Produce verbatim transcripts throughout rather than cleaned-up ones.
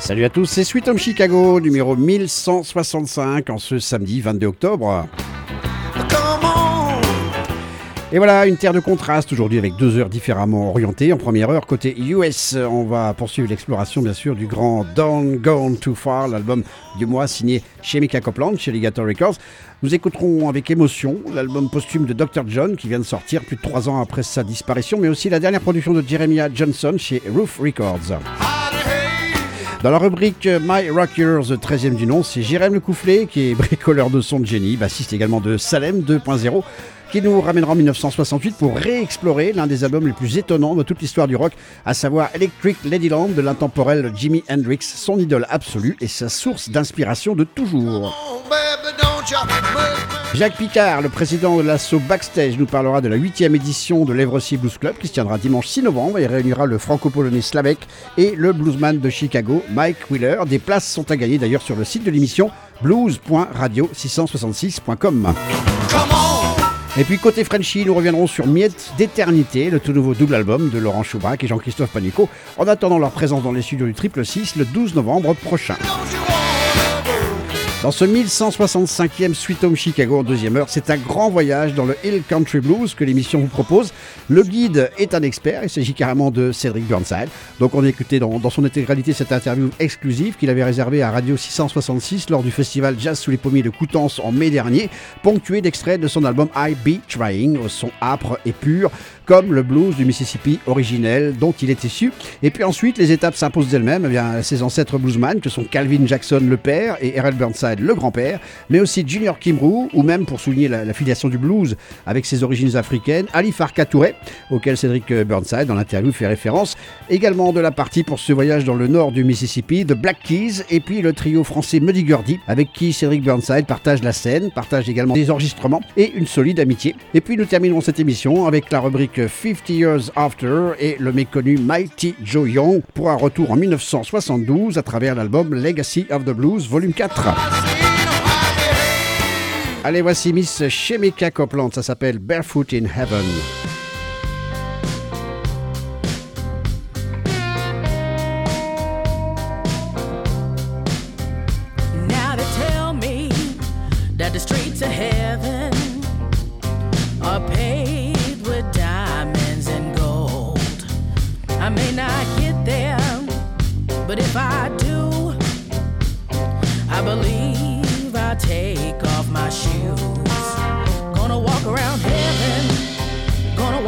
Salut à tous, c'est Sweet Home Chicago, numéro mille cent soixante-cinq, en ce samedi vingt-deux octobre. Et voilà, une terre de contraste aujourd'hui avec deux heures différemment orientées. En première heure, côté U S, on va poursuivre l'exploration bien sûr du grand Don't Gone Too Far, l'album du mois signé Shemekia Copeland chez Alligator Records. Nous écouterons avec émotion l'album posthume de docteur John qui vient de sortir plus de trois ans après sa disparition, mais aussi la dernière production de Jeremiah Johnson chez Roof Records. Dans la rubrique My Rockers, treizième du nom, c'est Jérém Lecoufflet qui est bricoleur de son de génie, bassiste également de Salem deux point zéro, qui nous ramènera en dix-neuf cent soixante-huit pour réexplorer l'un des albums les plus étonnants de toute l'histoire du rock, à savoir Electric Ladyland de l'intemporel Jimi Hendrix, son idole absolue et sa source d'inspiration de toujours. Jacques Picard, le président de l'asso Backstage, nous parlera de la huitième édition de l'Evrosi Blues Club qui se tiendra dimanche six novembre et réunira le franco-polonais Slavek et le bluesman de Chicago, Mike Wheeler. Des places sont à gagner d'ailleurs sur le site de l'émission blues point radio six cent soixante-six point com. Et puis côté Frenchy, nous reviendrons sur Miette d'éternité, le tout nouveau double album de Laurent Choubrac et Jean-Christophe Panucco, en attendant leur présence dans les studios du Triple six le douze novembre prochain. Dans ce mille cent soixante-cinquième Sweet Home Chicago en deuxième heure, c'est un grand voyage dans le Hill Country Blues que l'émission vous propose. Le guide est un expert, il s'agit carrément de Cédric Burnside. Donc on a écouté dans, dans son intégralité cette interview exclusive qu'il avait réservée à Radio six cent soixante-six lors du festival Jazz sous les pommiers de Coutances en mai dernier, ponctué d'extraits de son album I Be Trying, au son âpre et pur, comme le blues du Mississippi originel dont il est issu. Et puis ensuite, les étapes s'imposent d'elles-mêmes. Eh bien, ses ancêtres bluesman que sont Calvin Jackson le père et Errol Burnside le grand-père, mais aussi Junior Kimbrough, ou même pour souligner la, la filiation du blues avec ses origines africaines, Ali Farka Touré, auquel Cédric Burnside dans l'interview fait référence. Également de la partie pour ce voyage dans le nord du Mississippi, de Black Keys, et puis le trio français Muddy Gurdy, avec qui Cédric Burnside partage la scène, partage également des enregistrements et une solide amitié. Et puis nous terminerons cette émission avec la rubrique cinquante Years After et le méconnu Mighty Joe Young pour un retour en dix-neuf cent soixante-douze à travers l'album Legacy of the Blues volume quatre. Allez, voici Miss Shemekia Copeland, ça s'appelle Barefoot in Heaven. Now they tell me that the streets of heaven are paved with diamonds and gold. I may not get there, but if I do, I believe I'll take off my shoes. Gonna walk around heaven, gonna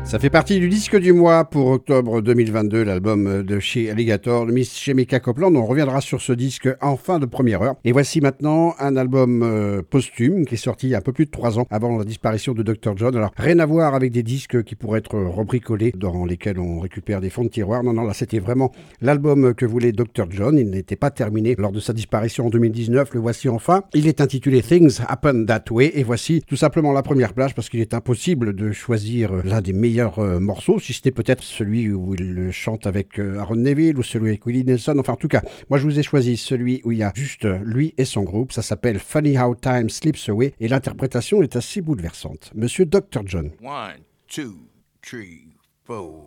Ça fait partie du disque du mois pour octobre deux mille vingt-deux, l'album de chez Alligator, de Miss Shemekia Copeland. On reviendra sur ce disque en fin de première heure. Et voici maintenant un album euh, posthume qui est sorti il y a un peu plus de trois ans avant la disparition de docteur John. Alors, rien à voir avec des disques qui pourraient être rebricolés dans lesquels on récupère des fonds de tiroir. Non, non, là, c'était vraiment l'album que voulait docteur John. Il n'était pas terminé lors de sa disparition en deux mille dix-neuf. Le voici enfin. Il est intitulé Things Happen That Way. Et voici tout simplement la première plage parce qu'il est impossible de choisir l'un des meilleurs Euh, morceau, si c'était peut-être celui où il chante avec euh, Aaron Neville ou celui avec Willie Nelson. Enfin, en tout cas, moi je vous ai choisi celui où il y a juste lui et son groupe. Ça s'appelle Funny How Time Slips Away et l'interprétation est assez bouleversante. Monsieur docteur John. One, two, three, four.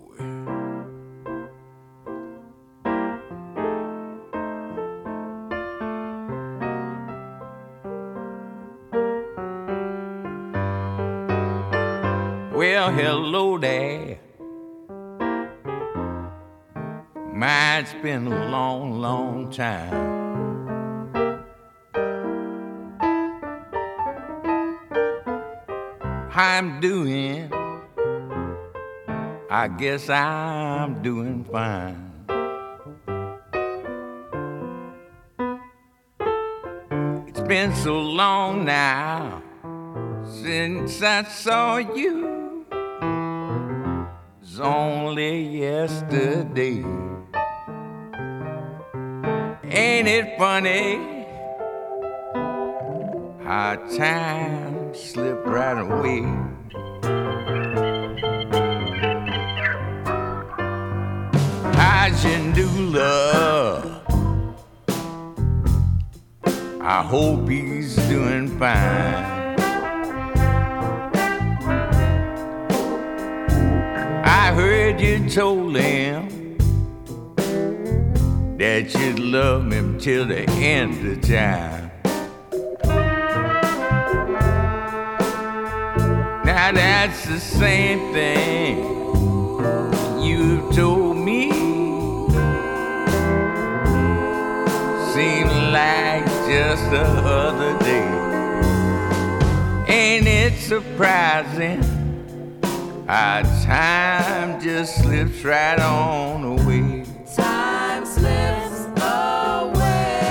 Well, hello there. Man, it's been a long, long time. How I'm doing? I guess I'm doing fine. It's been so long now since I saw you. It was only yesterday. Ain't it funny how time slipped right away? How's your new love? I hope he's doing fine. I heard you told him that you'd love him till the end of time. Now that's the same thing you told me. Seemed like just the other day. Ain't it surprising how time just slips right on away? Time slips away.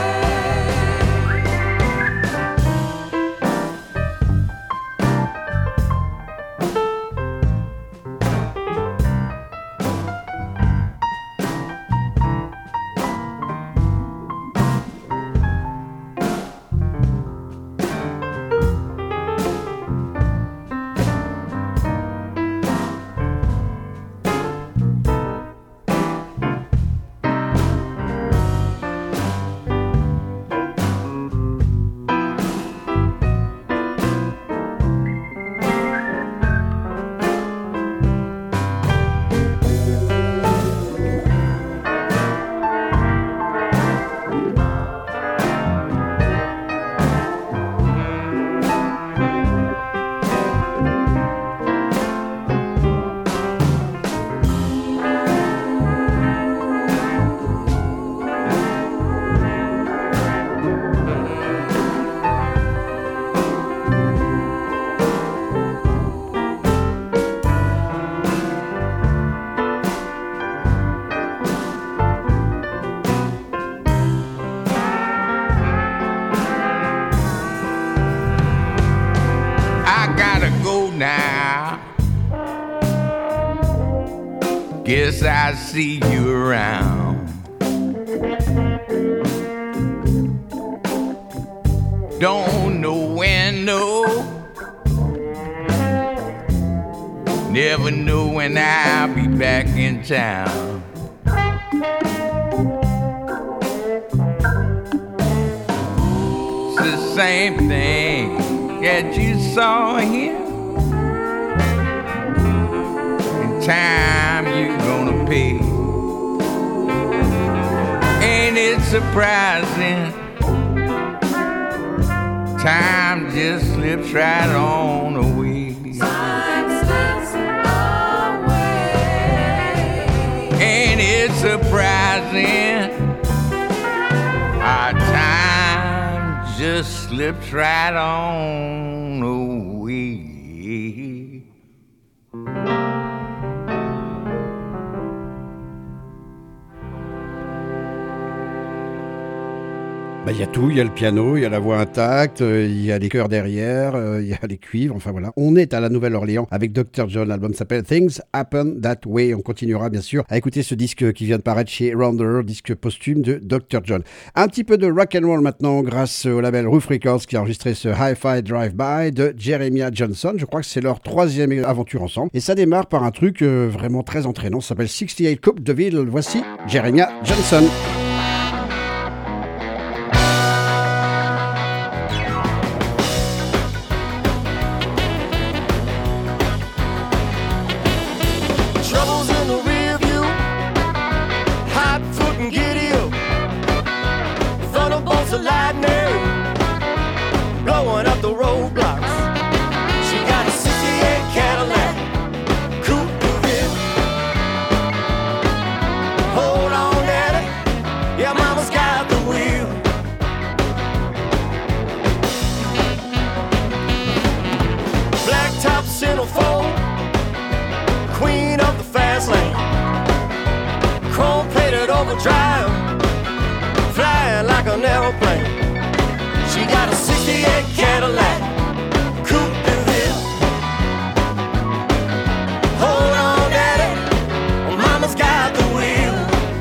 Guess I see you around. Don't know when, no. Never know when I'll be back in town. It's the same thing that you saw here. In time you're gonna pay. Ain't it surprising? Time just slips right on away. Time slips away. Ain't it surprising? Our time just slips right on away. Il y a tout, il y a le piano, il y a la voix intacte, euh, il y a les chœurs derrière, euh, il y a les cuivres, enfin voilà. On est à la Nouvelle-Orléans avec docteur John, l'album s'appelle Things Happen That Way. On continuera bien sûr à écouter ce disque qui vient de paraître chez Rounder, disque posthume de docteur John. Un petit peu de rock and roll maintenant grâce au label Roof Records qui a enregistré ce Hi-Fi Drive-By de Jeremiah Johnson. Je crois que c'est leur troisième aventure ensemble et ça démarre par un truc euh, vraiment très entraînant, ça s'appelle soixante-huit Coupe de Ville. Voici Jeremiah Johnson. Drive, flying like an aeroplane. She got a sixty-eight Cadillac, Coupe de Ville. Hold on, Daddy, Mama's got the wheel.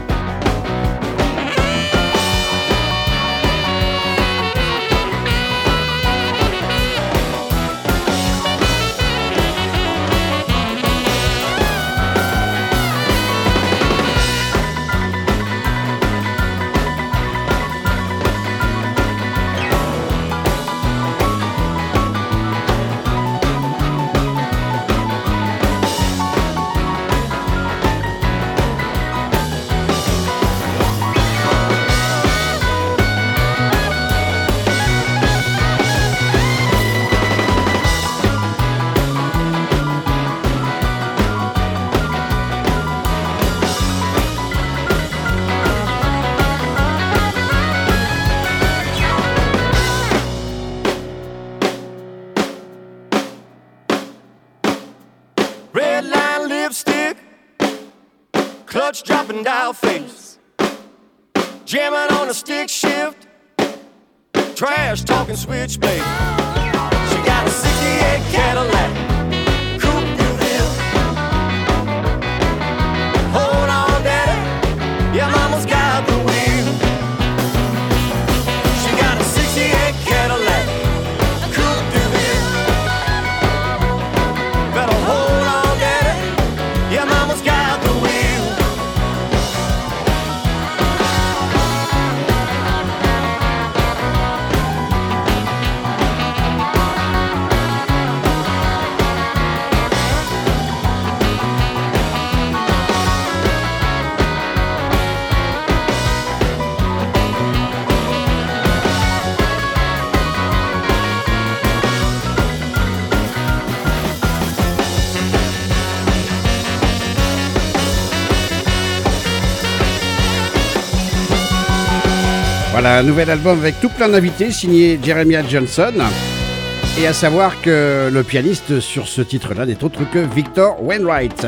Clutch dropping dial face, jamming on a stick shift, trash talking switchblade. She got a sixty-eight Cadillac, Coupe de Ville. Hold on, Daddy, yeah, Mama's got the wheel. She got a sixty-eight Cadillac, Coupe de Ville. Better hold on, Daddy, yeah, Mama's got the wheel. Voilà, un nouvel album avec tout plein d'invités, signé Jeremiah Johnson. Et à savoir que le pianiste sur ce titre-là n'est autre que Victor Wainwright.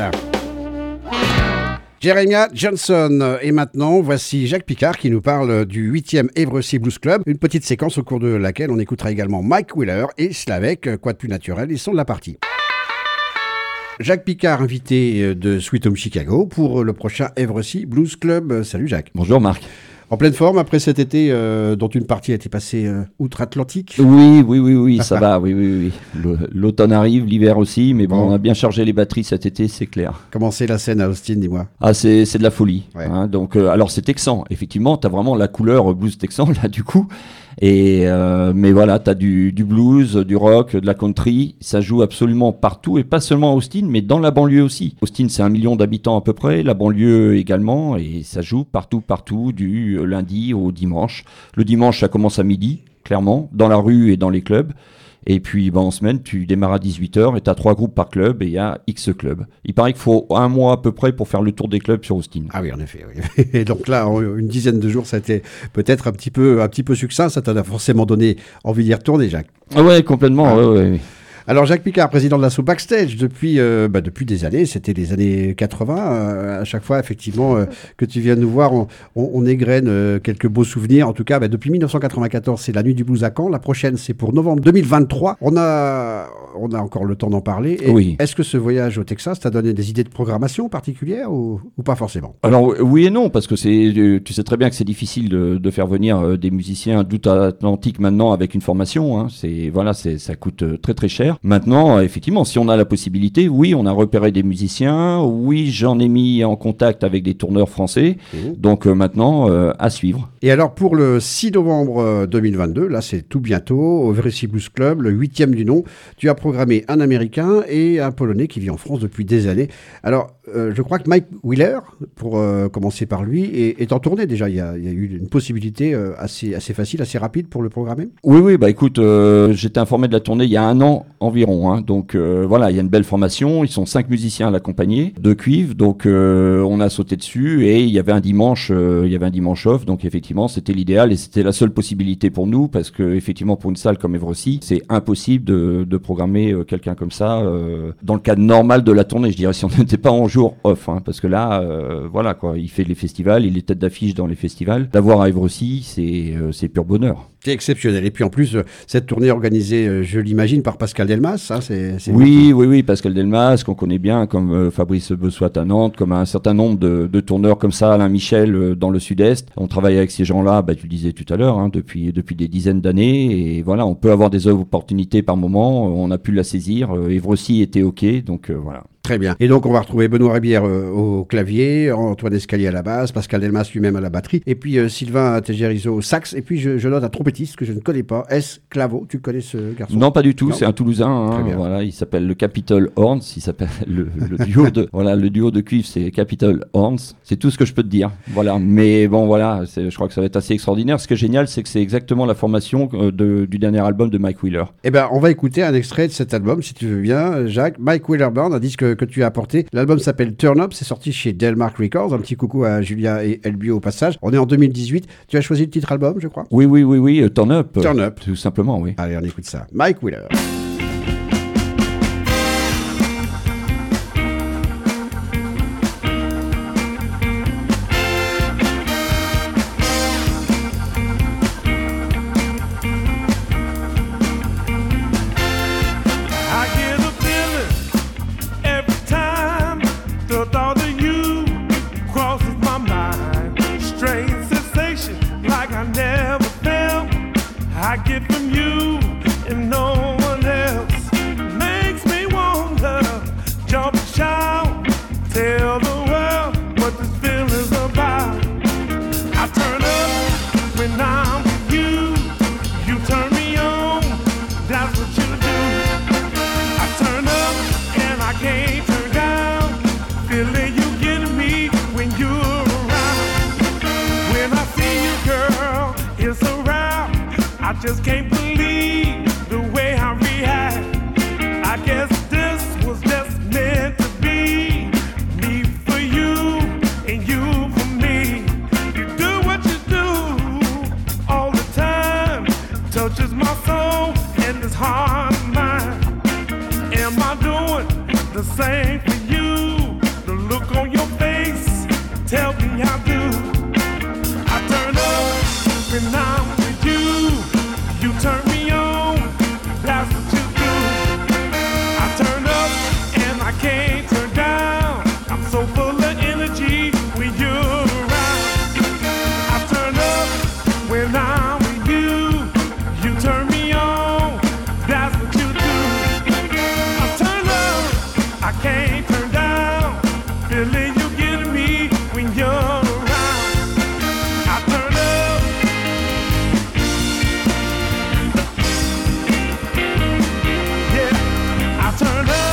Jeremiah Johnson. Et maintenant, voici Jacques Picard qui nous parle du huitième Évrecy Blues Club. Une petite séquence au cours de laquelle on écoutera également Mike Wheeler et Slavek, quoi de plus naturel, ils sont de la partie. Jacques Picard, invité de Sweet Home Chicago pour le prochain Évrecy Blues Club. Salut Jacques. Bonjour Marc. En pleine forme après cet été euh, dont une partie a été passée euh, outre-Atlantique. Oui, oui, oui, oui, ça va, oui, oui, oui. L'automne arrive, l'hiver aussi, mais bon, bon, on a bien chargé les batteries cet été, c'est clair. Comment c'est la scène à Austin, dis-moi? Ah, c'est, c'est de la folie. Ouais. Hein, donc, euh, alors c'est texan, effectivement, t'as vraiment la couleur blues texan là, du coup. Et euh, mais voilà, t'as du, du blues, du rock, de la country. Ça joue absolument partout et pas seulement à Austin, mais dans la banlieue aussi. Austin, c'est un million d'habitants à peu près, la banlieue également, et ça joue partout, partout, du lundi au dimanche. Le dimanche, ça commence à midi, clairement, dans la rue et dans les clubs. Et puis ben, en semaine, tu démarres à dix-huit heures et tu as trois groupes par club et il y a X clubs. Il paraît qu'il faut un mois à peu près pour faire le tour des clubs sur Austin. Ah oui, en effet. Oui. Et donc là, en une dizaine de jours, ça a été peut-être un petit peu, un petit peu succinct. Ça t'a forcément donné envie d'y retourner, Jacques. Ah ouais, complètement. Ah. Ouais, ouais, ouais. Alors Jacques Picard, président de l'assaut Backstage depuis, euh, bah, depuis des années, c'était les années quatre-vingts. Euh, à chaque fois, effectivement, euh, que tu viens nous voir, on, on, on égrène euh, quelques beaux souvenirs. En tout cas, bah, depuis mille neuf cent quatre-vingt-quatorze, c'est la Nuit du Blues à Caen. La prochaine, c'est pour novembre deux mille vingt-trois. On a, on a encore le temps d'en parler. Et oui. Est-ce que ce voyage au Texas t'a donné des idées de programmation particulières ou, ou pas forcément? Alors oui et non, parce que c'est, tu sais très bien que c'est difficile de, de faire venir euh, des musiciens d'outre-Atlantique maintenant avec une formation. Hein. C'est, voilà, c'est, ça coûte très très cher. Maintenant, effectivement, si on a la possibilité, oui, on a repéré des musiciens, oui, j'en ai mis en contact avec des tourneurs français, mmh. donc euh, maintenant, euh, à suivre. Et alors, pour le six novembre deux mille vingt-deux, là, c'est tout bientôt, au Vrecy Blues Club, le huitième du nom, tu as programmé un Américain et un Polonais qui vit en France depuis des années. Alors, euh, je crois que Mike Wheeler, pour euh, commencer par lui, est, est en tournée déjà. Il y a, il y a eu une possibilité euh, assez, assez facile, assez rapide pour le programmer. Oui, oui, bah écoute, euh, j'étais informé de la tournée il y a un an environ. Hein, donc euh, voilà, il y a une belle formation. Ils sont cinq musiciens à l'accompagner, de cuivre. Donc euh, on a sauté dessus et il y avait un dimanche, euh, il y avait un dimanche off. Donc effectivement, c'était l'idéal et c'était la seule possibilité pour nous parce que effectivement, pour une salle comme Évrecy, c'est impossible de, de programmer euh, quelqu'un comme ça euh, dans le cadre normal de la tournée. Je dirais si on n'était pas en jour off, hein, parce que là, euh, voilà quoi, il fait les festivals, il est tête d'affiche dans les festivals. D'avoir à Évrecy, c'est euh, c'est pur bonheur. C'est exceptionnel. Et puis en plus, euh, cette tournée organisée, euh, je l'imagine, par Pascal Delmas, hein, c'est, c'est oui, oui, oui, Pascal Delmas, qu'on connaît bien, comme euh, Fabrice Bessoit à Nantes, comme un certain nombre de, de tourneurs comme ça, Alain Michel euh, dans le Sud-Est. On travaille avec ces gens-là, bah, tu le disais tout à l'heure, hein, depuis, depuis des dizaines d'années. Et voilà, on peut avoir des opportunités par moment, on a pu la saisir. Euh, Évrecy était OK, donc euh, voilà. Très bien. Et donc, on va retrouver Benoît Rébière euh, au clavier, Antoine Escalier à la basse, Pascal Delmas lui-même à la batterie, et puis euh, Sylvain Tegerizo au sax, et puis je, je note un trompettiste que je ne connais pas, S. Claveau. Tu connais ce garçon? Non, pas du tout. Non. C'est un Toulousain. Hein, voilà, il s'appelle le Capitol Horns. Il s'appelle le, le duo de voilà, le duo de cuivre, c'est Capitol Horns. C'est tout ce que je peux te dire. Voilà. Mais bon, voilà, c'est, je crois que ça va être assez extraordinaire. Ce qui est génial, c'est que c'est exactement la formation euh, de, du dernier album de Mike Wheeler. Eh ben, on va écouter un extrait de cet album, si tu veux bien, Jacques. Mike Wheeler Band, un disque que, que tu as apporté. L'album s'appelle Turn Up, c'est sorti chez Delmark Records. Un petit coucou à Julia et Elbio au passage. On est en deux mille dix-huit. Tu as choisi le titre album, je crois? Oui, oui, oui, oui. Turn Up. Turn Up. Tout simplement, oui. Allez, on écoute ça. Mike Wheeler. Just can't believe the way I react. I guess this was just meant to be. Me for you and you for me. You do what you do all the time. Touches my soul and this heart of mine. Am I doing the same for you? The look on your face, tell me I do. I turn up when I'm with you. You turn me on, that's what you do. I turn up and I can't turn down. I'm so full of energy when you're around. I turn up when I'm with you. You turn me on, that's what you do. I turn up, I can't turn down. Feeling you getting me when you're around. I turn up. Turn up.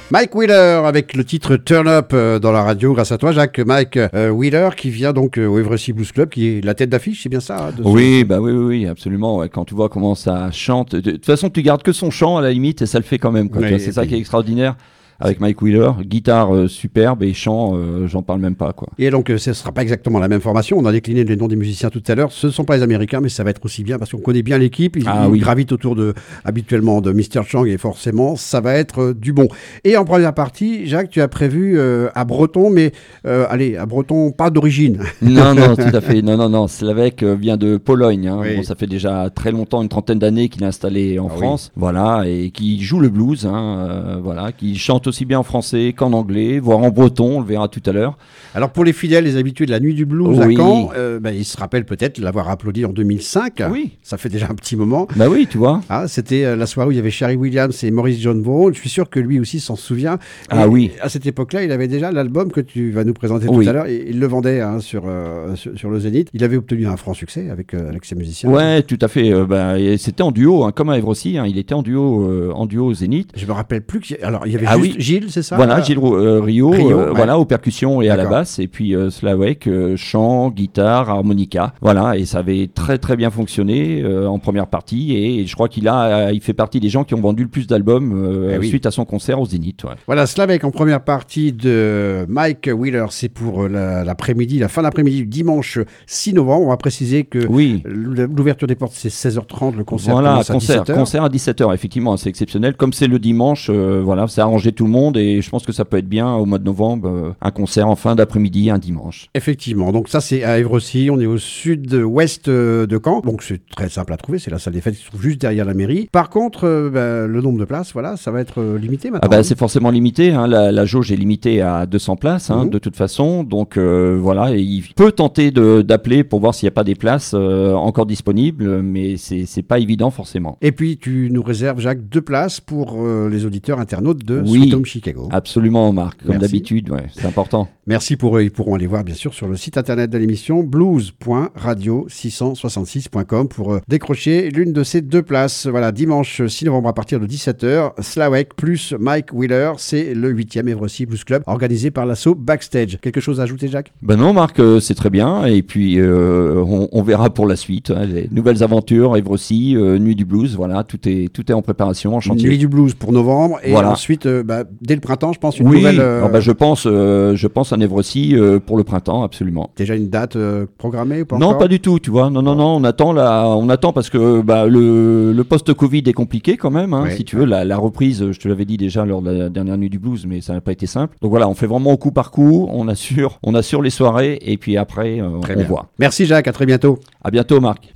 Mike Wheeler avec le titre Turn Up euh, dans la radio grâce à toi Jacques. Mike euh, Wheeler qui vient donc euh, au Eversea Blues Club, qui est la tête d'affiche, c'est bien ça hein, de Oui, bah oui, oui, oui, absolument. Ouais. Quand tu vois comment ça chante, de toute façon tu gardes que son chant à la limite et ça le fait quand même. Quoi. Oui, Tu vois, c'est ça puis... qui est extraordinaire. Avec Mike Wheeler, guitare euh, superbe et chant, euh, j'en parle même pas quoi. Et donc, euh, ce ne sera pas exactement la même formation. On a décliné les noms des musiciens tout à l'heure. Ce ne sont pas les Américains, mais ça va être aussi bien parce qu'on connaît bien l'équipe. Ils, Ah, ils oui. gravitent autour de, habituellement de mister Chang et forcément, ça va être euh, du bon. Et en première partie, Jacques, tu as prévu euh, à Breton, mais euh, allez, à Breton, pas d'origine. Non, non, tout à fait. Non, non, non. Slavek euh, vient de Pologne. Hein. Oui. Bon, ça fait déjà très longtemps, une trentaine d'années qu'il est installé en Ah, France. Oui. Voilà, et qui joue le blues. Hein, euh, voilà, qui chante aussi bien en français qu'en anglais, voire en breton. On le verra tout à l'heure. Alors pour les fidèles, les habitués de la Nuit du Blues Oui. à Caen, euh, ben, ils se rappellent peut-être l'avoir applaudi en deux mille cinq. Oui. Ça fait déjà un petit moment. Bah oui, tu vois. Ah, c'était euh, la soirée où il y avait Sherry Williams et Maurice John Vaughan. Je suis sûr que lui aussi s'en souvient. Ah et, oui. À cette époque-là, il avait déjà l'album que tu vas nous présenter Oui. tout à l'heure. Et il le vendait hein, sur, euh, sur, sur le Zénith. Il avait obtenu un franc succès avec, euh, avec ses musiciens. Ouais, tout à fait. Euh, bah, et c'était en duo, hein, comme à Évry, hein, il était en duo, euh, en duo au Zénith. Je me rappelle plus. qu'il y a- Alors, il y avait Ah juste oui. Gilles, c'est ça Voilà, Ah. Gilles euh, Rio, Rio, euh, ouais. voilà, aux percussions et à la D'accord. basse, et puis euh, Slavek, euh, chant, guitare, harmonica, voilà, et ça avait très très bien fonctionné euh, en première partie, et, et je crois qu'il a, euh, il fait partie des gens qui ont vendu le plus d'albums euh, Eh oui. suite à son concert au Zénith. Ouais. Voilà, Slavek en première partie de Mike Wheeler, c'est pour euh, la- l'après-midi, la fin d'après-midi du dimanche six novembre. On va préciser que Oui. l'ouverture des portes c'est seize heures trente, le concert Voilà, commence à concert, dix-sept heures. concert à dix-sept heures, effectivement, c'est exceptionnel. Comme c'est le dimanche, euh, voilà, ça a arrangé tout le monde et je pense que ça peut être bien au mois de novembre, euh, un concert en fin d'après-midi, un dimanche. Effectivement, donc ça c'est à Évrecy, on est au sud-ouest euh, de Caen, donc c'est très simple à trouver, c'est la salle des fêtes qui se trouve juste derrière la mairie. Par contre, euh, bah, le nombre de places, voilà, ça va être euh, limité maintenant. Ah bah, c'est forcément limité, hein, la, la jauge est limitée à deux cents places hein, Mhm. de toute façon, donc euh, voilà, et il peut tenter de- d'appeler pour voir s'il n'y a pas des places euh, encore disponibles, mais c'est c'est pas évident forcément. Et puis tu nous réserves, Jacques, deux places pour euh, les auditeurs internautes de Oui. Sweet Home Chicago. Absolument, Marc, comme Merci. d'habitude, ouais, c'est important. Merci pour eux, ils pourront aller voir bien sûr sur le site internet de l'émission blues point radio six cent soixante-six point com pour euh, décrocher l'une de ces deux places. Voilà, dimanche six novembre à partir de dix-sept heures, Slavek plus Mike Wheeler, c'est le huitième Évrecy Blues Club organisé par l'assaut Backstage. Quelque chose à ajouter, Jacques? Ben non, Marc, euh, c'est très bien. Et puis, euh, on, on verra pour la suite. Hein, les nouvelles aventures, Évrecy, euh, Nuit du Blues, voilà, tout est, tout est en préparation, en chantier. Nuit du blues pour novembre et Voilà. ensuite euh, bah, dès le printemps je pense une Oui, nouvelle euh, alors, ben, je pense, euh, je pense en Évrecy euh, pour le printemps, absolument. déjà une date euh, programmée ou pas Non, encore pas du tout, tu vois. Non, non, non, on attend là, on attend parce que bah, le, le post-Covid est compliqué quand même. Hein, Ouais. si tu veux, la, la reprise, je te l'avais dit déjà lors de la dernière nuit du blues, mais ça n'a pas été simple. Donc voilà, on fait vraiment au coup par coup, on assure, on assure les soirées et puis après, euh, Très on bien. voit. Merci Jacques, à très bientôt. À bientôt, Marc.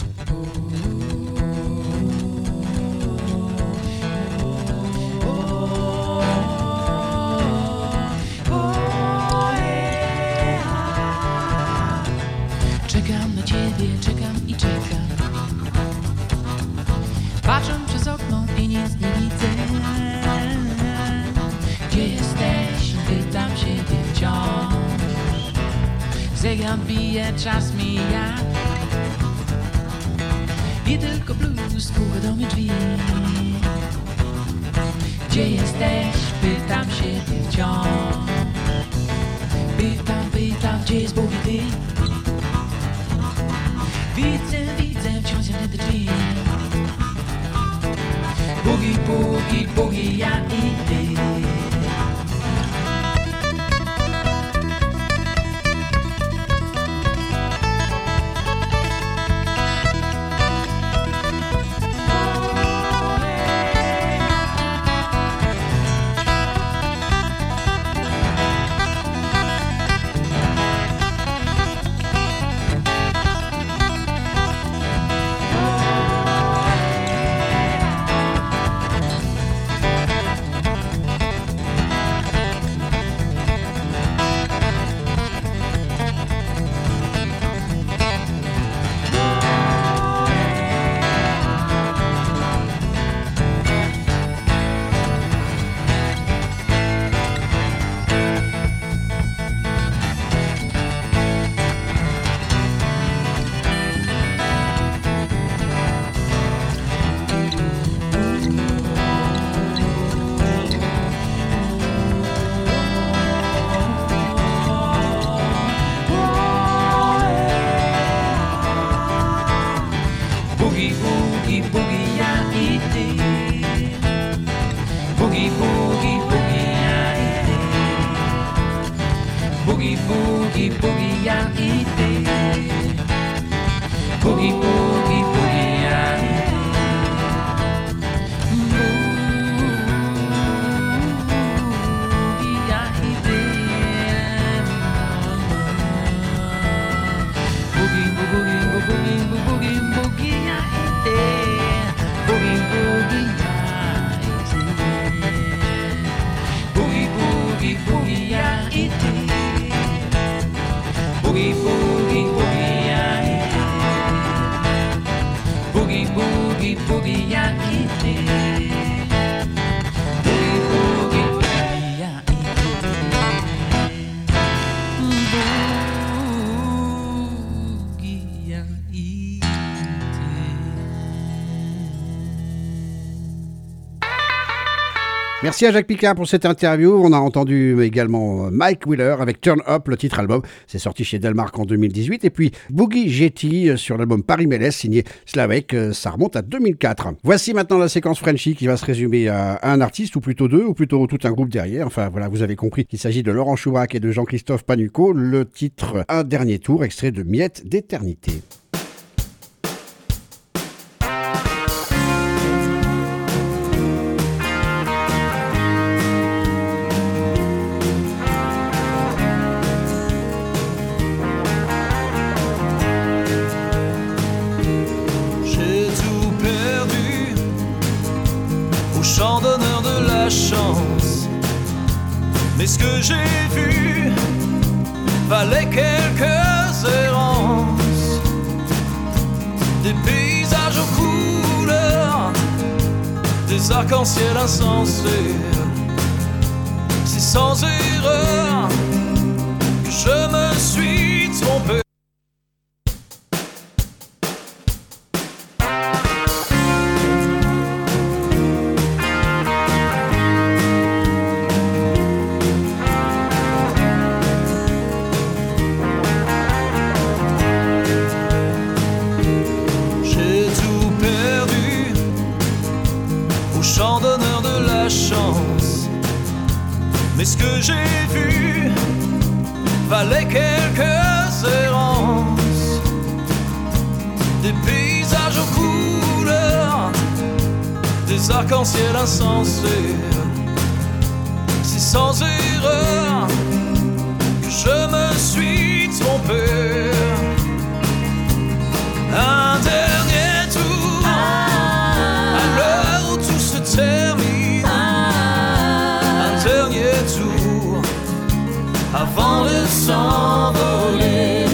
Czekam na ciebie, czekam i czekam. Patrzę przez okno i nic nie widzę. Gdzie jesteś? Pytam siebie wciąż. Zegar bije, czas mija. I tylko blues puka do mnie drzwi. Gdzie jesteś? Pytam siebie wciąż. Pytam, pytam, gdzie jest Bóg i ty? Widzę, widzę, wciąż jak te drzwi. Boogie, boogie, boogie, ja i ty. Merci à Jacques Picard pour cette interview. On a entendu également Mike Wheeler avec Turn Up, le titre album. C'est sorti chez Delmark en deux mille dix-huit. Et puis Boogie Jetty sur l'album Paris Mélès, signé Slavek. Ça remonte à deux mille quatre. Voici maintenant la séquence Frenchy qui va se résumer à un artiste, ou plutôt deux, ou plutôt tout un groupe derrière. Enfin voilà, vous avez compris qu'il s'agit de Laurent Choubrac et de Jean-Christophe Panucco. Le titre Un dernier tour, extrait de Miettes d'éternité. Chant d'honneur de la chance, mais ce que j'ai vu valait quelques errances, des paysages aux couleurs, des arcs-en-ciel insensés. C'est sans erreur que je me suis trompé. Chant d'honneur de la chance, mais ce que j'ai vu valait quelques errances, des paysages aux couleurs, des arcs-en-ciel insensés. C'est sans erreur que je me suis trompé. Un dernier tour à l'heure où tout se termine, un dernier tour avant de s'envoler.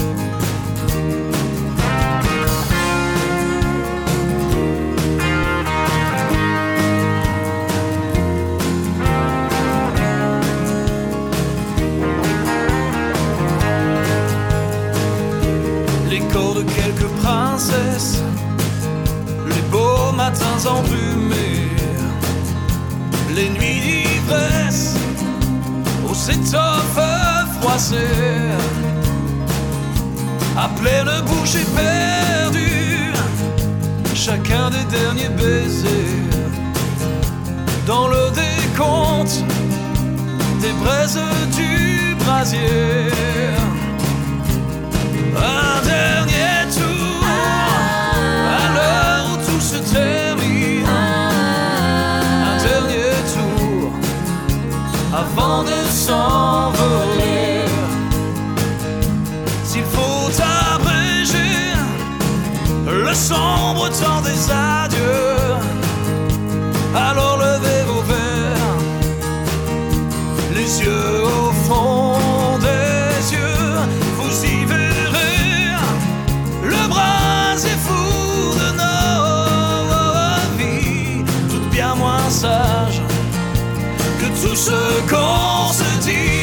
L'écho de quelques princesses, les beaux matins embrumés, les nuits d'ivresse aux étoffes froissées, à pleine bouche éperdue, chacun des derniers baisers, dans le décompte des braises du brasier. Un dernier tour à l'heure où tout se termine, un dernier tour avant de s'envoler. S'il faut abréger le sombre temps des adieux, alors levez vos verres, les yeux au fond des yeux, vous y verrez le brasier fou de nos vies, tout bien moins sage que tout ce qu'on se dit.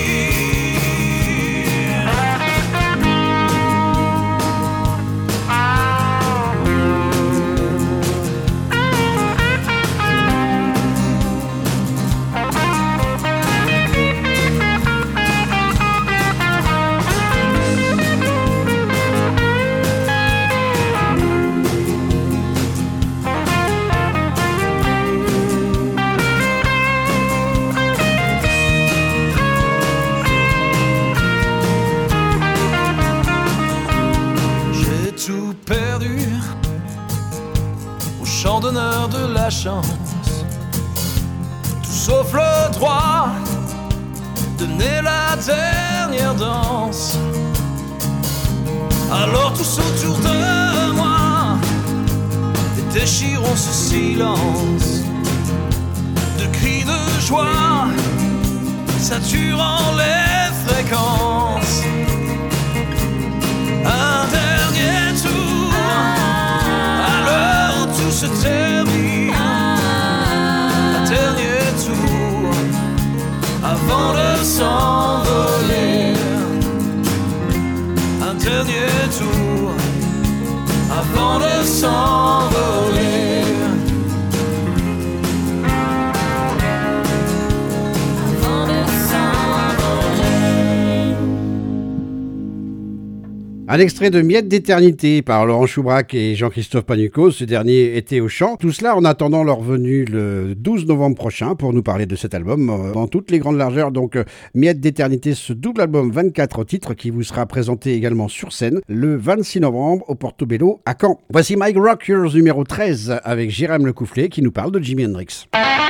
Chant d'honneur de la chance, tout sauf le droit de donner la dernière danse. Alors tous autour de moi déchirons ce silence de cris de joie saturant les fréquences. Un dernier tour à l'heure où tout se termine, un dernier tour avant de s'envoler, un dernier tour avant de s'envoler. Un extrait de Miettes d'éternité par Laurent Choubrac et Jean-Christophe Panucco. Ce dernier était au chant. Tout cela en attendant leur venue le douze novembre prochain pour nous parler de cet album euh, dans toutes les grandes largeurs. Donc euh, Miettes d'éternité, ce double album vingt-quatre titres qui vous sera présenté également sur scène le vingt-six novembre au Portobello à Caen. Voici My Rockers numéro treize avec Jérém Lecoufflet qui nous parle de Jimi Hendrix.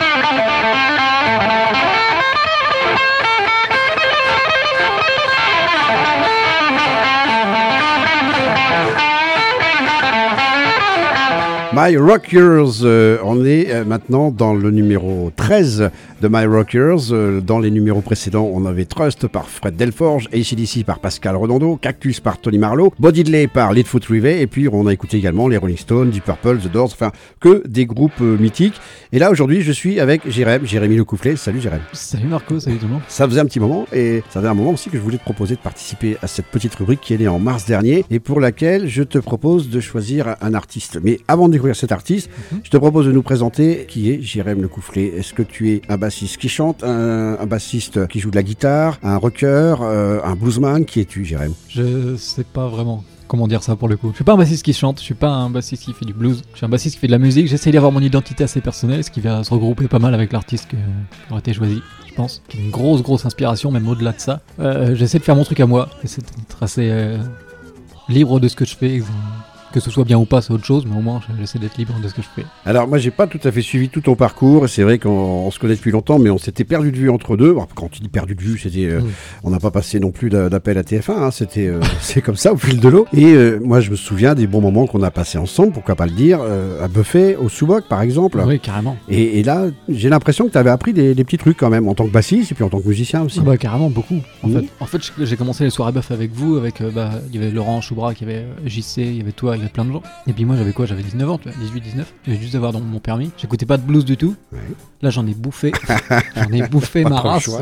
My Rockers, euh, on est euh, maintenant dans le numéro treize de My Rockers. Euh, dans les numéros précédents, on avait Trust par Fred Delforge, A C D C par Pascal Redondo, Cactus par Tony Marlowe, Bo Diddley par Leadfoot Rivey, et puis on a écouté également les Rolling Stones, Deep Purple, The Doors, enfin que des groupes euh, mythiques. Et là aujourd'hui, je suis avec Jérém, Jérémy Lecoufflet. Salut Jérém. Salut Marco, salut tout le monde. Ça faisait un petit moment, et ça faisait un moment aussi que je voulais te proposer de participer à cette petite rubrique qui est née en mars dernier, et pour laquelle je te propose de choisir un artiste. Mais avant de découvrir cet artiste, mm-hmm. je te propose de nous présenter qui est Jérém Lecoufflet. Est-ce que tu es un bassiste qui chante, un, un bassiste qui joue de la guitare, un rocker, euh, un bluesman? Qui es-tu, Jérém? Je sais pas vraiment comment dire ça pour le coup. Je suis pas un bassiste qui chante, je suis pas un bassiste qui fait du blues, je suis un bassiste qui fait de la musique. J'essaye d'avoir mon identité assez personnelle, ce qui va se regrouper pas mal avec l'artiste que, qui aura été choisi, je pense, qui est une grosse grosse inspiration, même au-delà de ça. Euh, j'essaie de faire mon truc à moi, j'essaie d'être assez euh, libre de ce que je fais. Que ce soit bien ou pas, c'est autre chose, mais au moins j'essaie d'être libre de ce que je fais. Alors moi j'ai pas tout à fait suivi tout ton parcours, c'est vrai qu'on on se connaît depuis longtemps, mais on s'était perdu de vue entre deux. Alors, quand tu dis perdu de vue, c'était, euh, mmh. on n'a pas passé non plus d'appel à T F un, hein, c'était, euh, c'est comme ça au fil de l'eau. Et euh, moi je me souviens des bons moments qu'on a passés ensemble, pourquoi pas le dire, euh, à Buffet, au Sous-Boc par exemple. Oui, carrément. Et, et là j'ai l'impression que tu avais appris des, des petits trucs quand même, en tant que bassiste et puis en tant que musicien aussi. Ah bah carrément, beaucoup. En, mmh. fait. en fait j'ai commencé les soirées Buff avec vous, avec, euh, bah, il y avait Laurent Choubrac, il y avait J C, il y avait toi, il y avait plein de gens. Et puis moi j'avais quoi, j'avais dix-neuf ans, dix-huit dix-neuf, j'avais juste d'avoir mon permis, j'écoutais pas de blues du tout, ouais. Là j'en ai bouffé, j'en ai bouffé ma race.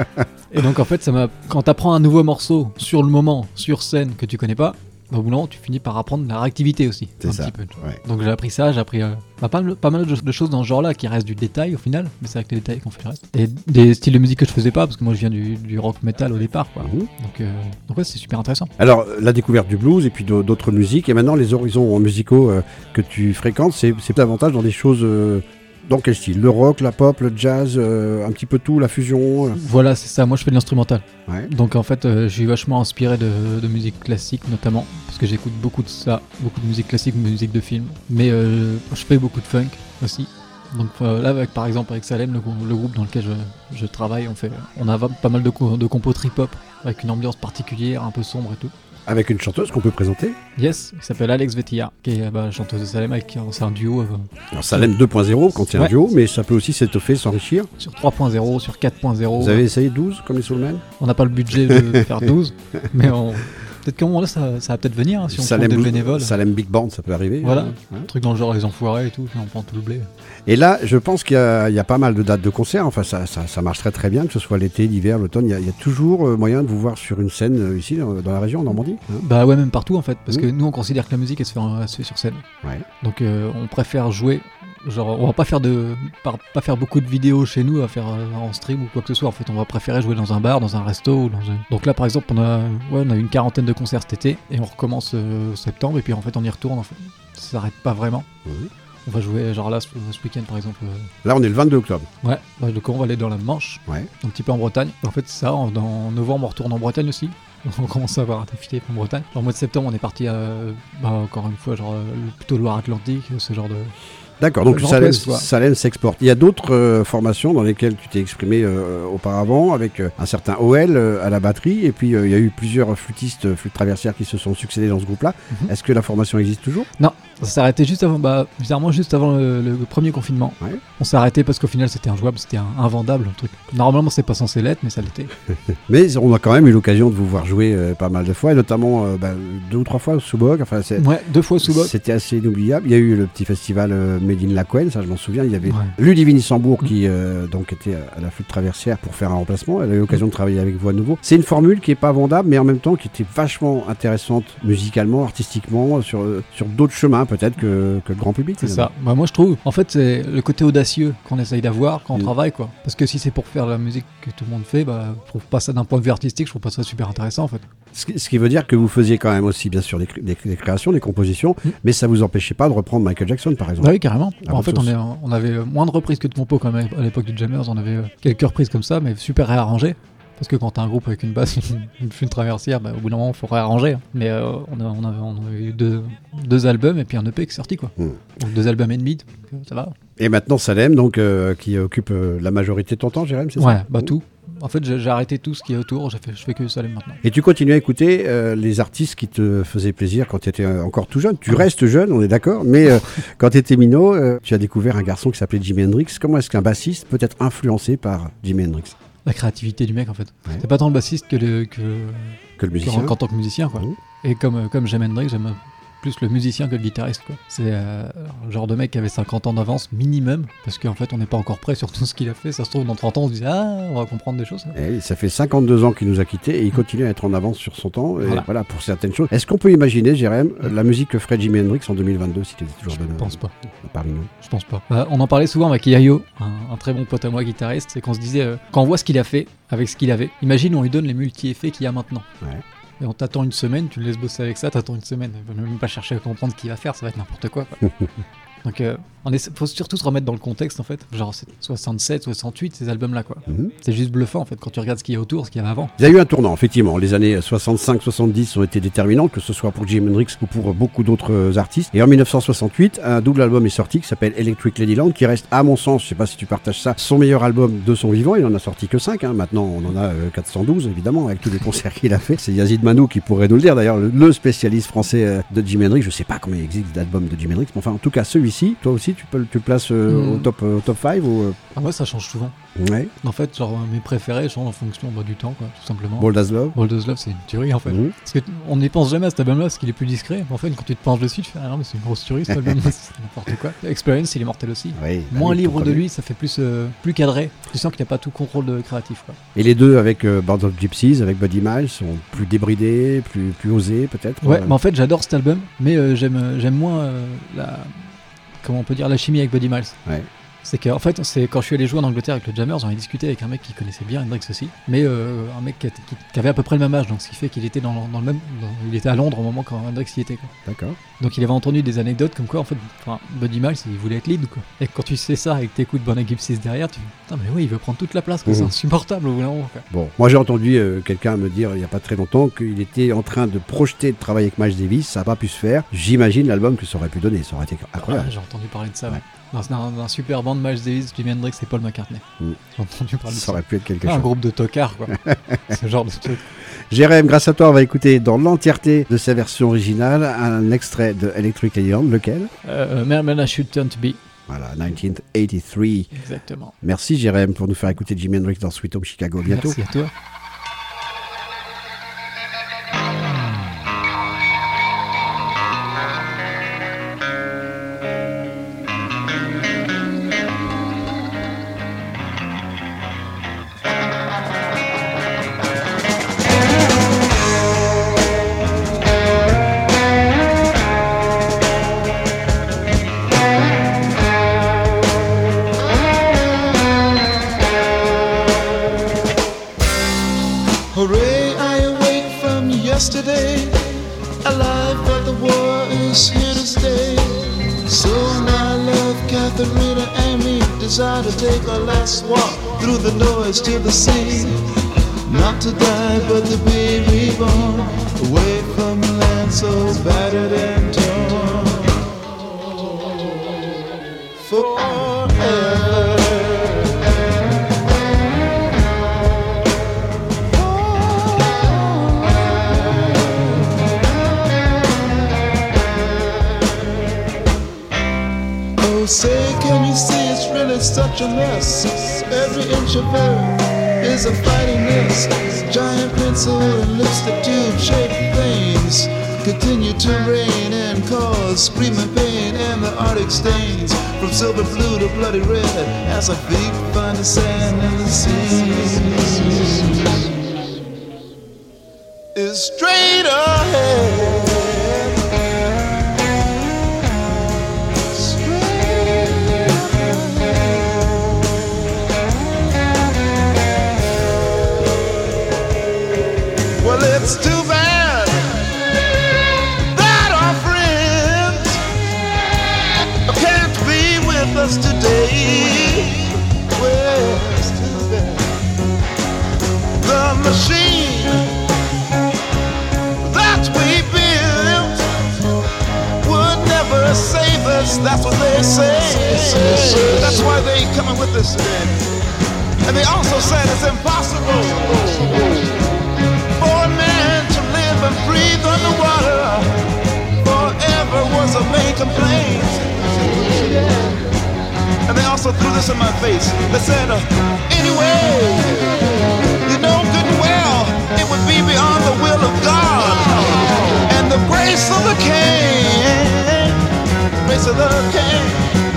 Et donc en fait ça m'a, quand t'apprends un nouveau morceau sur le moment, sur scène que tu connais pas, bah, au bout d'un moment tu finis par apprendre la réactivité aussi, c'est un ça. Petit peu. Ouais. Donc j'ai appris ça, j'ai appris euh, bah, pas, pas mal de, de choses dans ce genre là qui restent du détail au final, mais c'est avec les détails qu'on fait le reste. Et des styles de musique que je faisais pas, parce que moi je viens du, du rock metal au départ, quoi. Mmh. Donc, euh, donc ouais, c'est super intéressant. Alors la découverte du blues et puis d'autres musiques, et maintenant les horizons musicaux euh, que tu fréquentes, c'est, c'est davantage dans des choses... Euh, dans quel style? Le rock, la pop, le jazz, euh, un petit peu tout, la fusion euh... Voilà, c'est ça, moi je fais de l'instrumental. Ouais. Donc en fait, euh, je suis vachement inspiré de, de musique classique notamment, parce que j'écoute beaucoup de ça, beaucoup de musique classique, musique de film. Mais euh, je fais beaucoup de funk aussi. Donc euh, là, avec, par exemple, avec Salem, le, le groupe dans lequel je, je travaille, on, fait, on a pas mal de, de compos trip-hop, avec une ambiance particulière, un peu sombre et tout. Avec une chanteuse qu'on peut présenter. Yes, qui s'appelle Alex Vetilla, qui est bah, chanteuse de Salem, avec qui c'est un duo. Euh, Alors Salem deux point zéro quand c'est ouais. un duo, mais ça peut aussi s'étoffer, s'enrichir. Sur trois point zéro, sur quatre point zéro. Vous avez essayé douze comme les Soulmen? On n'a pas le budget de faire douze, mais on... peut-être qu'à un moment là ça, ça va peut-être venir hein, si on Salem trouve des bénévoles. Salem Big Band, ça peut arriver. Voilà, hein. Un truc dans le genre les enfoirés et tout, puis on prend tout le blé. Et là, je pense qu'il y a, il y a pas mal de dates de concerts, enfin ça, ça, ça marche très très bien, que ce soit l'été, l'hiver, l'automne, il y a, il y a toujours euh, moyen de vous voir sur une scène euh, ici, dans, dans la région, en Normandie hein. Bah ouais, même partout en fait, parce mmh. que nous on considère que la musique elle se fait, elle se fait sur scène. Ouais. Donc euh, on préfère jouer, genre on va pas faire, de, pas, pas faire beaucoup de vidéos chez nous, à faire euh, en stream ou quoi que ce soit, en fait on va préférer jouer dans un bar, dans un resto. Ou dans un... Donc là par exemple on a, ouais, on a une quarantaine de concerts cet été, et on recommence euh, septembre, et puis en fait on y retourne, en fait. Ça s'arrête pas vraiment. Mmh. On va jouer, genre là, ce, ce week-end par exemple. Euh... Là, on est le vingt-deux octobre. Ouais, bah, donc on va aller dans la Manche, ouais. Un petit peu en Bretagne. En fait, ça, en, en novembre, on retourne en Bretagne aussi. On commence à avoir un affilé en Bretagne. Genre, au mois de septembre, on est parti, euh, bah, encore une fois, genre, euh, plutôt Loire-Atlantique, ce genre de. D'accord, donc Salem, Salem s'exporte. Il y a d'autres euh, formations dans lesquelles tu t'es exprimé euh, auparavant, avec euh, un certain O L euh, à la batterie, et puis euh, il y a eu plusieurs flûtistes, flûtes traversières qui se sont succédés dans ce groupe-là. Mm-hmm. Est-ce que la formation existe toujours? Non, ça s'est arrêté juste avant, bah, bizarrement juste avant le, le premier confinement. Ouais. On s'est arrêté parce qu'au final c'était injouable, c'était un, invendable, un truc. Normalement c'est pas censé l'être, mais ça l'était. Mais on a quand même eu l'occasion de vous voir jouer euh, pas mal de fois, et notamment euh, bah, deux ou trois fois au Sous-Boc. Enfin, ouais, deux fois au Sous-Boc. C'était assez inoubliable. Il y a eu le petit festival euh, Made in Lacouen, ça je m'en souviens. Il y avait ouais. Ludivine Issambourg qui euh, donc était à la flûte traversière pour faire un remplacement. Elle a eu l'occasion de travailler avec vous à nouveau. C'est une formule qui est pas vendable, mais en même temps qui était vachement intéressante musicalement, artistiquement, sur, sur d'autres chemins peut-être que, que le grand public. C'est ça. Bah, moi je trouve, en fait c'est le côté audacieux qu'on essaye d'avoir quand on mmh. travaille, quoi. Parce que si c'est pour faire la musique que tout le monde fait, bah je trouve pas ça d'un point de vue artistique, je trouve pas ça super intéressant en fait. Ce qui, ce qui veut dire que vous faisiez quand même aussi, bien sûr, des, cré- des, cré- des créations, des compositions, Mm. mais ça vous empêchait pas de reprendre Michael Jackson, par exemple. Bah oui, carrément. Ah, en bon, fait, ça, on, est, on avait moins de reprises que de compos quand même à l'époque du Jammers. On avait euh, quelques reprises comme ça, mais super réarrangées. Parce que quand t'as un groupe avec une basse, une, une flûte traversière, bah, au bout d'un moment, il faut réarranger. hein. Mais euh, on, a, on, avait, on avait eu deux, deux albums et puis un E P qui est sorti, quoi. Mm. Donc deux albums et demi, donc, euh, ça va. Et maintenant, Salem, donc, euh, qui occupe euh, la majorité de ton temps, Jérém, c'est Ouais, ça bah tout. En fait, j'ai j'ai arrêté tout ce qui est autour, j'ai fait, je fais que Salem maintenant. Et tu continues à écouter euh, les artistes qui te faisaient plaisir quand tu étais euh, encore tout jeune. Tu restes jeune, on est d'accord, mais euh, quand tu étais minot, euh, tu as découvert un garçon qui s'appelait Jimi Hendrix. Comment est-ce qu'un bassiste peut être influencé par Jimi Hendrix? La créativité du mec, en fait. Ouais. C'est pas tant le bassiste que le, que, Que le que musicien en, qu'en tant que musicien, quoi. Mhm. Et comme, euh, comme j'aime Hendrix, j'aime plus le musicien que le guitariste, quoi. C'est euh, le genre de mec qui avait cinquante ans d'avance minimum, parce qu'en fait, on n'est pas encore prêt sur tout ce qu'il a fait. Ça se trouve, dans trente ans, on se dit, ah, on va comprendre des choses. hein. Eh, ça fait cinquantedeux ans qu'il nous a quittés et il continue à être en avance sur son temps. Et voilà. Voilà. pour certaines choses. Est-ce qu'on peut imaginer, Jérém, la musique que ferait Jimi Hendrix en deux mille vingt-deux s'il était toujours Je de pense pas. parmi nous? Je pense pas. Bah, on en parlait souvent avec Yayo, un, un très bon pote à moi guitariste, c'est qu'on se disait, euh, quand on voit ce qu'il a fait avec ce qu'il avait, imagine on lui donne les multi-effets qu'il y a maintenant. Ouais. Et on t'attend une semaine, tu le laisses bosser avec ça, t'attends une semaine. Il va même pas chercher à comprendre ce qu'il va faire, ça va être n'importe quoi. quoi. Donc euh, on essaie- faut surtout se remettre dans le contexte en fait. Genre c'est soixante-sept, soixante-huit ces albums là quoi. Mhm. C'est juste bluffant en fait quand tu regardes ce qu'il y a autour, ce qu'il y avait avant. Il y a eu un tournant, effectivement. Les années soixante-cinq soixante-dix ont été déterminantes, que ce soit pour Jimi Hendrix ou pour beaucoup d'autres euh, artistes. Et en mille neuf cent soixante-huit, un double album est sorti qui s'appelle Electric Ladyland, qui reste, à mon sens, je sais pas si tu partages ça, son meilleur album de son vivant. Il en a sorti que cinq. Hein. Maintenant, on en a euh, quatre cent douze, évidemment, avec tous les concerts qu'il a fait. C'est Yazid Manou qui pourrait nous le dire, d'ailleurs, le, le spécialiste français euh, de Jimi Hendrix. Je sais pas combien il existe d'albums de Jimi Hendrix, mais enfin, en tout cas, celui-ci, toi aussi, tu peux le- tu le places euh, Mm. au top euh, au top cinq ou euh, Ah, moi ça change souvent. ouais. En fait, genre mes préférés changent en fonction bah, du temps quoi, tout simplement. Bold as Love. Bold as Love c'est une tuerie en fait. Mhm. Parce que t- on n'y pense jamais à cet album là parce qu'il est plus discret. Mais en fait quand tu te penches dessus tu fais ah non mais c'est une grosse tuerie cet album, c'est n'importe quoi. Experience il est mortel aussi. Oui, Moins oui, libre de comprenez. lui, ça fait plus, euh, plus cadré. Tu sens qu'il n'y a pas tout contrôle de créatif. Quoi. Et les deux avec euh, Band of Gypsies, avec Buddy Miles, sont plus débridés, plus, plus osés peut-être. Ouais, euh, mais en fait j'adore cet album, mais euh, j'aime, euh, j'aime moins euh, la, comment on peut dire, la chimie avec Buddy Miles. Ouais. C'est qu'en fait, c'est quand je suis allé jouer en Angleterre avec le Jammers, j'en ai discuté avec un mec qui connaissait bien Hendrix aussi, mais euh, un mec qui, a- qui- qui avait à peu près le même âge, donc ce qui fait qu'il était dans, le- dans le même, dans- il était à Londres au moment quand Hendrix y était. Quoi. D'accord. Donc il avait entendu des anecdotes comme quoi en fait, enfin, Buddy Miles il voulait être lead quoi. Et quand tu sais ça et que t'écoutes Bon Gypsies derrière, tu dis putain mais oui il veut prendre toute la place, quoi. Mhm. C'est insupportable au bout d'un moment. Quoi. Bon, moi j'ai entendu euh, quelqu'un me dire il n'y a pas très longtemps qu'il était en train de projeter de travailler avec Miles Davis, ça n'a pas pu se faire. J'imagine l'album que ça aurait pu donner, ça aurait été Ah, incroyable. j'ai entendu parler de ça. Ouais. Ouais. Dans un, dans un super band Miles Davis, Jimi Hendrix et Paul McCartney. Mm. J'ai entendu parler de Ça ça. aurait pu être quelque Ah, un chose. groupe de tocards quoi. Ce genre de truc. Jérém, grâce à toi, on va écouter dans l'entièreté de sa version originale un extrait de Electric Ladyland, lequel Euh, Man, Man, I Should Turn to Be. Voilà, dix-neuf quatre-vingt-treize. Exactement. Merci Jérém pour nous faire écouter Jimi Hendrix dans Sweet Home Chicago. Bientôt. Merci à toi. Hooray, I awake from yesterday, alive, but the war is here to stay. So my love, Katharina, and me desire to take our last walk through the noise to the sea. Not to die, but to be reborn, away from a land so battered and torn. Forever. Oh, say, can you see it's really such a mess? Every inch of earth is a fighting mess. Giant pencil and lipstick tube shaped things continue to rain and cause screaming pain, and the Arctic stains from silver blue to bloody red as our feet find the sand in the sea. Is straight ahead. Well, it's too bad with us today. And they also said it's impossible for a man to live and breathe underwater forever was a main complaint. And they also threw this in my face. They said, uh, anyway, you know good and well it would be beyond the will of God and the grace of the King, grace of the King.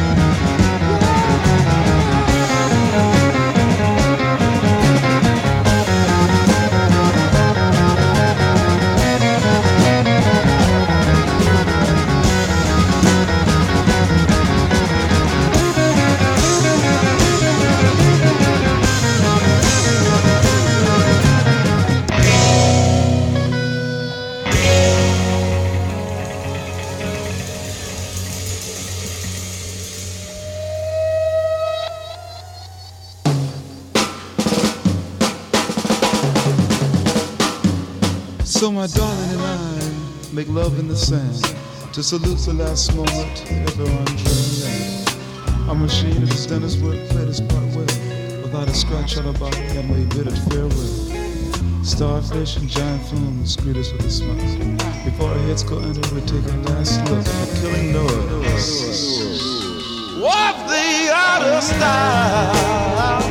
So my darling and I make love in the sand to salute the last moment ever on dry land. Our machine has done its work, played its part well, without a scratch on our body, and we bid it farewell. Starfish and giant flumes greet us with a smile. Before our heads go under, we take a last look at the killing noise of the outer style.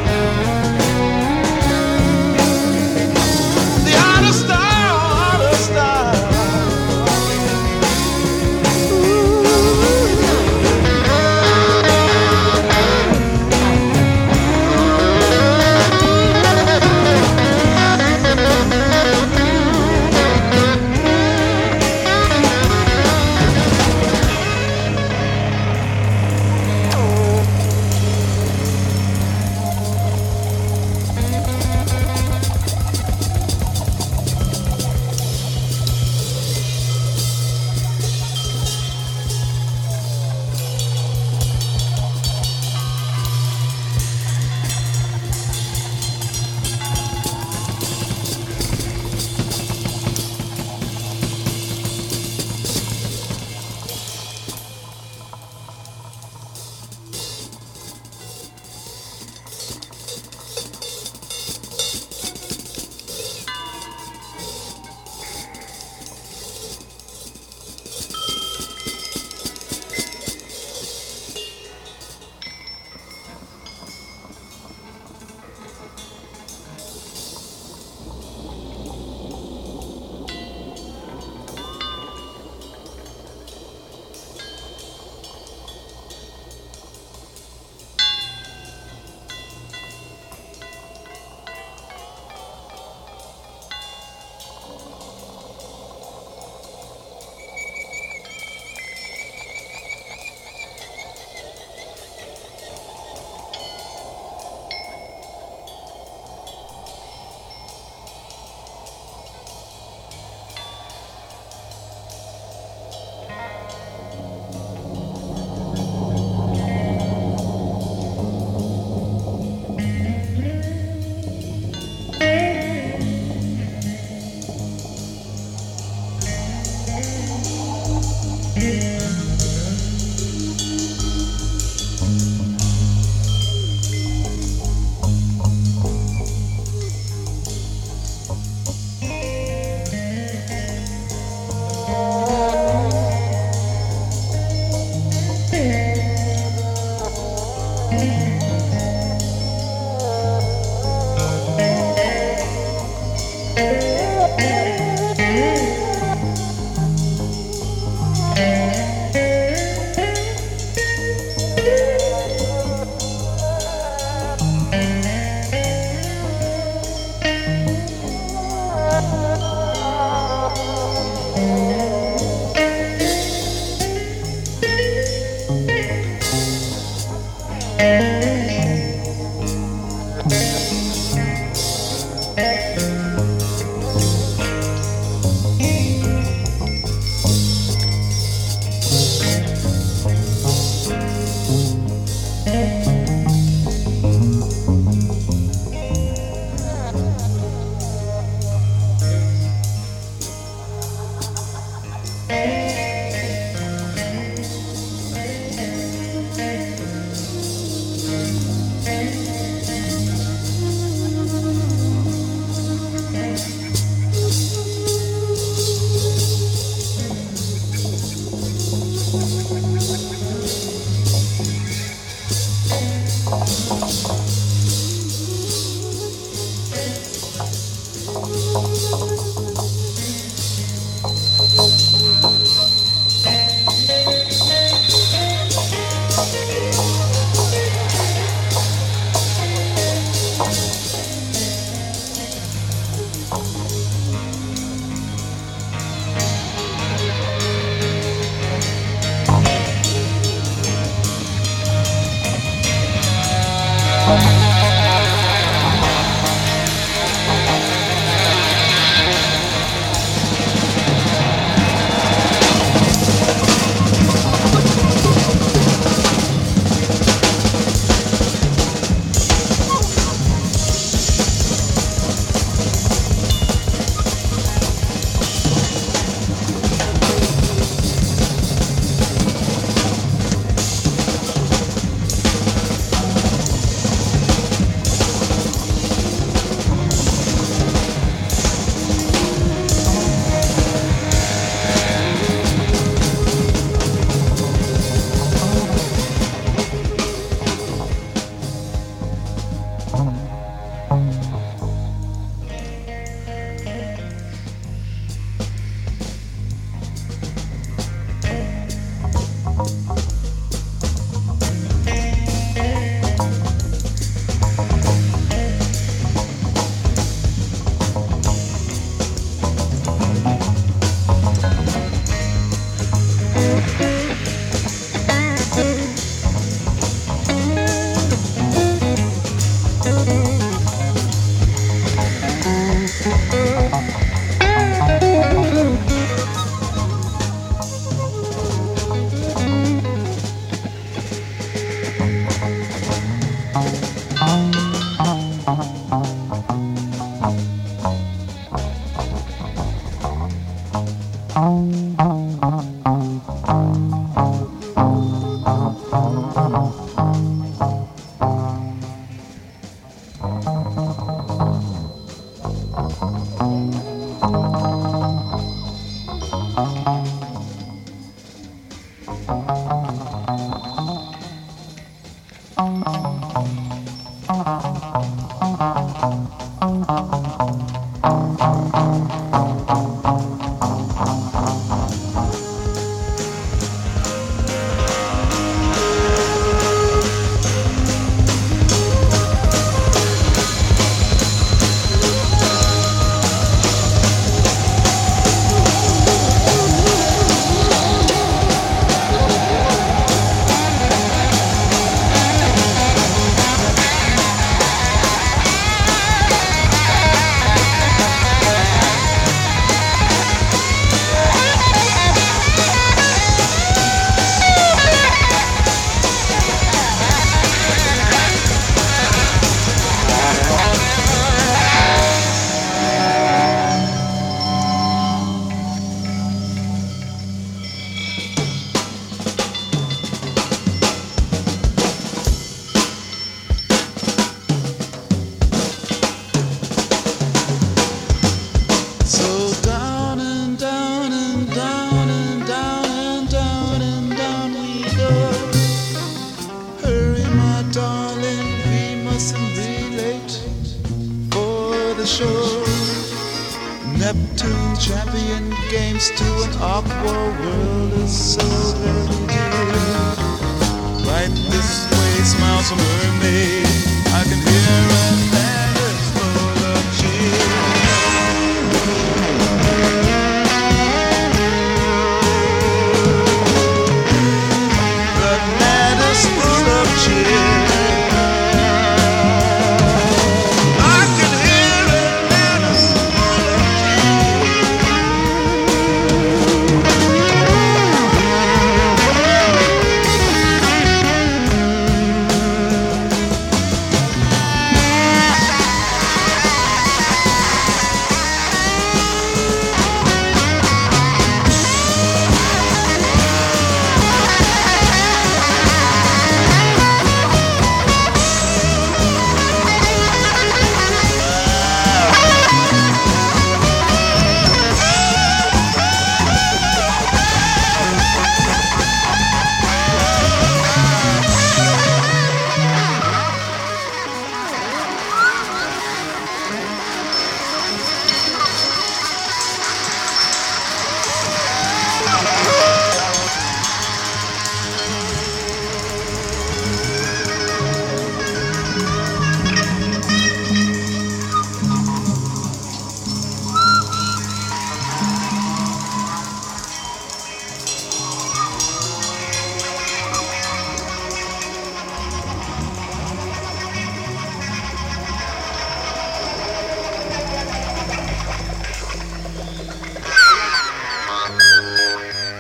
The outer style.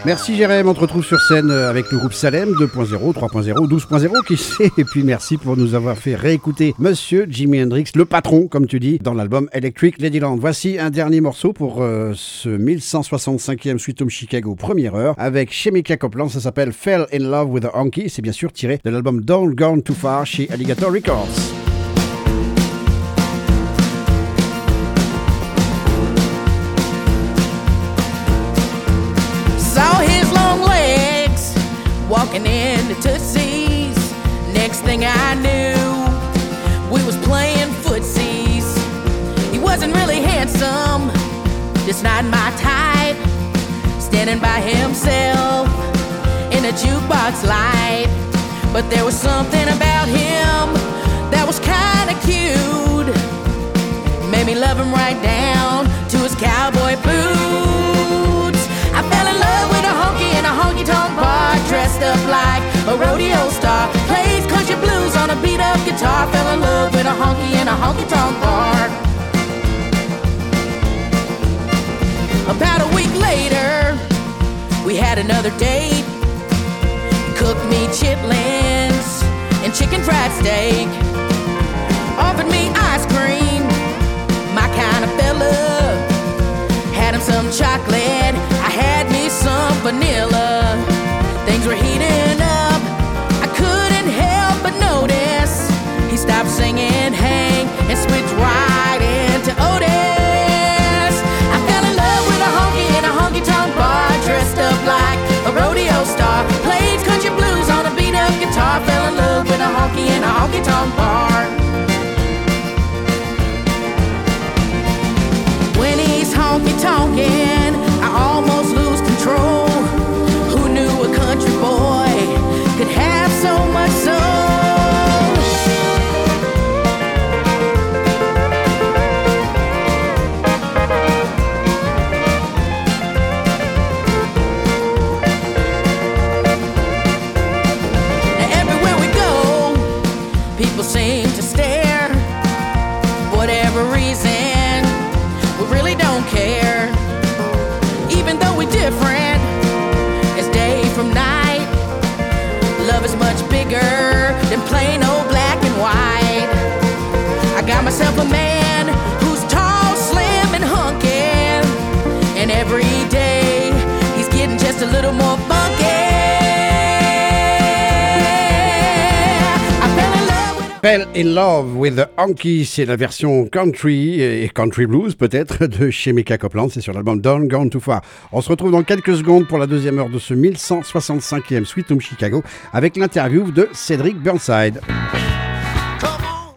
Merci Jérém, on te retrouve sur scène avec le groupe Salem deux point zéro, trois point zéro, douze point zéro, qui sait. Et puis merci pour nous avoir fait réécouter Monsieur Jimi Hendrix, le patron, comme tu dis, dans l'album Electric Ladyland. Voici un dernier morceau pour euh, ce mille cent soixante-cinquième Sweet Home Chicago première heure avec Chemical Copeland. Ça s'appelle Fell in Love with a Honky. C'est bien sûr tiré de l'album Don't Gone Too Far chez Alligator Records. Walking in the Tootsies, next thing I knew, we was playing footsies. He wasn't really handsome, just not my type, standing by himself in a jukebox light. But there was something about him that was kinda cute, made me love him right down to his cowboy boots. I fell in love with a honky in a honky-tonk bar, dressed up like a rodeo star, plays country blues on a beat-up guitar. Fell in love with a honky in a honky-tonk bar. About a week later, we had another date. He cooked me chitlins and chicken fried steak, offered me ice cream, my kind of fella. Had him some chocolate, I had me some vanilla. Things were heating up, I couldn't help but notice. He stopped singing Hank and switched right into Otis. I fell in love with a honky in a honky-tonk bar, dressed up like a rodeo star, played country blues on a beat-up guitar. Fell in love with a honky in a honky-tonk bar. When he's honky-tonkin', I almost lose control. Who knew a country boy could have so much soul? Now everywhere we go, people seem to stare. Whatever reason, we really don't care. Even though we're different as day from night, love is much bigger than plain old black and white. I got myself a man who's tall, slim, and hunky, and every day he's getting just a little more funky. I fell in love with Fell in Love with the Honky, c'est la version country et country blues peut-être de Chemical Copeland, c'est sur l'album Don't Gone Too Far. On se retrouve dans quelques secondes pour la deuxième heure de ce mille cent soixante-cinquième Sweet Home Chicago avec l'interview de Cédric Burnside.